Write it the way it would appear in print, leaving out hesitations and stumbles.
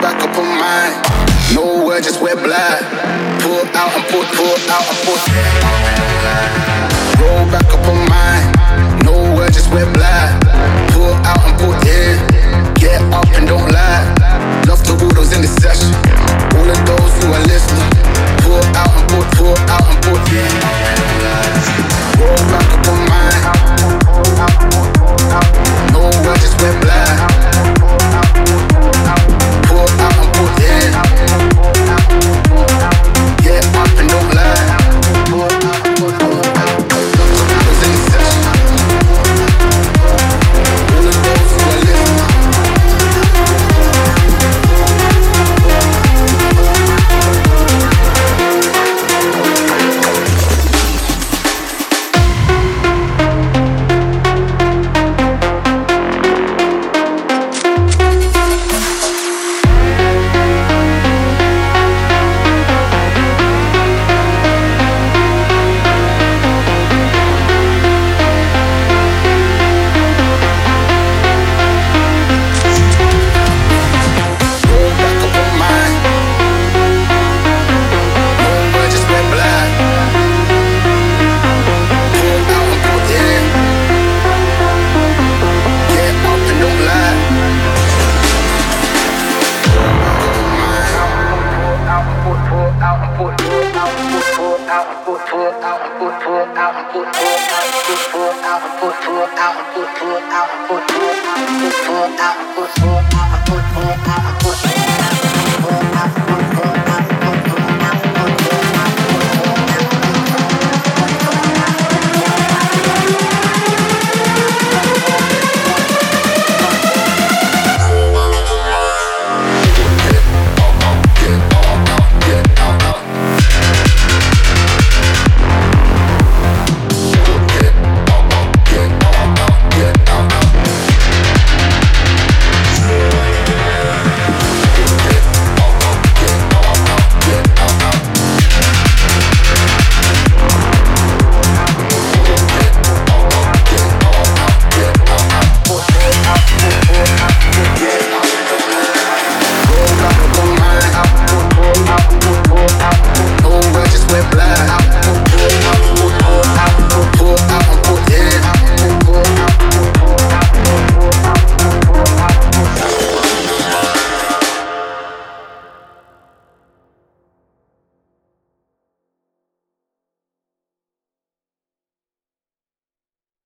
back up on mine. Nowhere, just wet black. Pull out and pull out and pull. Roll back up on mine. Nowhere, just wet black. Pull out and pull in. Get up and don't lie. Love to all those in the session. All of those who are listening. Pull out and pull out and pull in. Roll back up on mine. Nowhere, just wet black. Pull out and pull in. Get up and don't lie. Pull out and pull out. Those in the session. All of those who are listening. Pull out.